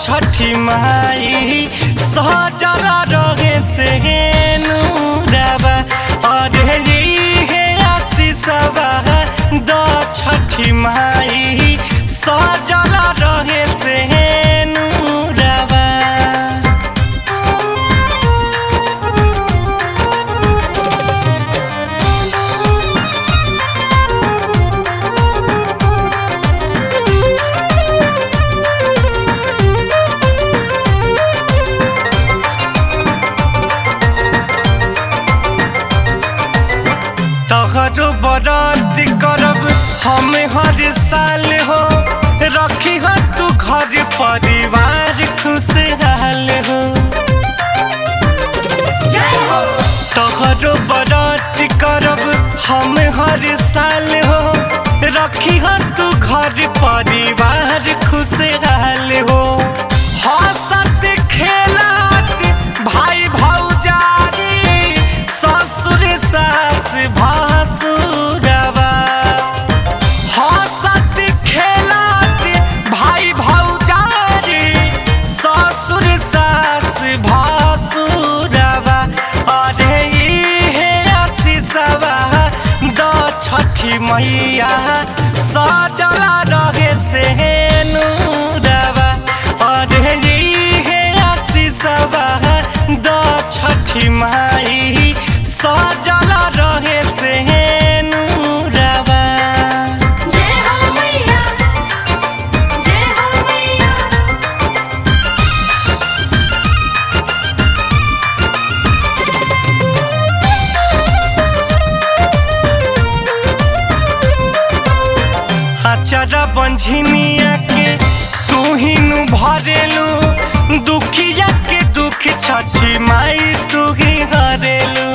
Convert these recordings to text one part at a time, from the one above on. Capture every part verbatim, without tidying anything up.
छठी माई सहजला रहे से नूरवा अरे हे आशीषवा द छठी माई सहजला रहे से नूरवा। तोहरो बरात करब हम हर साल हो रखी हो तू घर परिवार खुशहाल हो। तोहरो बरात करब हम हर साल हो रखी हो तू घर परिवार खुशहाल हो। हंसत खेलत भाई भौजारी ससुर सास भासुरवा हंसत खेलत भाई भौजारी ससुर सास भासुरवा अरे हे आशीषवा द छठी मैया सजला रहे से नूरवा अरे हे आशीषवा द छठी माई सजला रहे से नूरवा। जय हो मैया जय हो मैया। अचारा बंझनिया के तू ही नु भरेलू दुखिया के दुख छठी माई तू ही हरेलू।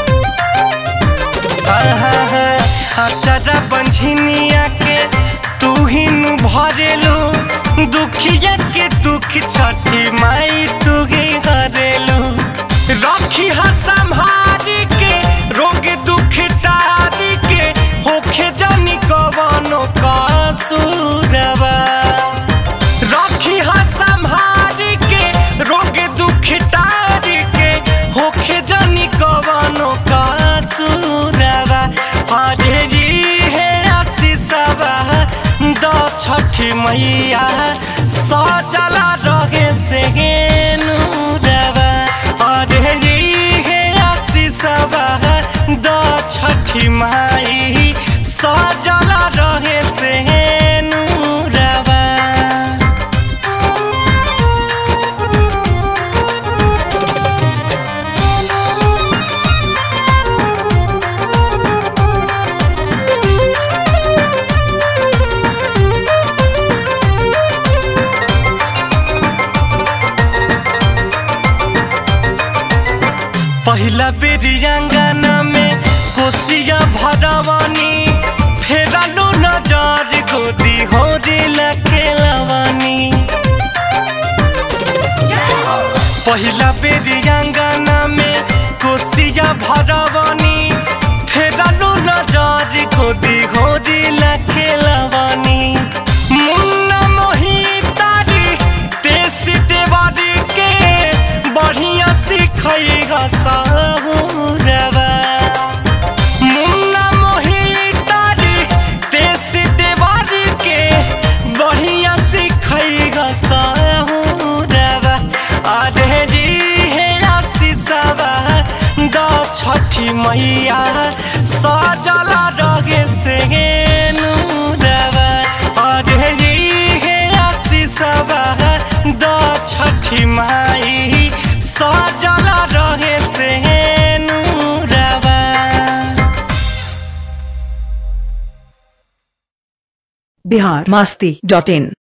अचारा बंझनिया के तू ही नु भरेलू दुखिया के दुख छठी माई तू ही हरेलू। रखी हा संभारी के रोग दुख टारी के होखे जानी कवनो कसूरवा। रखी हा संभारी के रोग दुख टारी के होखे जानी कवनो कसूरवा अरे हे आशीषवा द छठी मैया सजला रहे से नूरवा अरे हे आशीषवा द छठी माई सजला रहे से नूरवा। पहिला बेरी अंगना में कोसिया भरवानी फेरलो नजर गोदी हो रे खेलवानी। पहिला बेरी अंगना में कोसिया भरवानी फेरलो नजर गोदी हो रे खेलवानी। मुन्ना मोहितारी देश देवारी के बढ़िया सिखैगा साहुरवा। मुन्ना मोहितारी देश देवारी के बढ़िया सिखैगा साहुरवा अरे हे आशीषवा द छठी मैया सजला रहे से नूरवा अरे हे आशीषवा द छठी माई सजला रहे से नूरवा। बिहार मस्ती डॉट इन।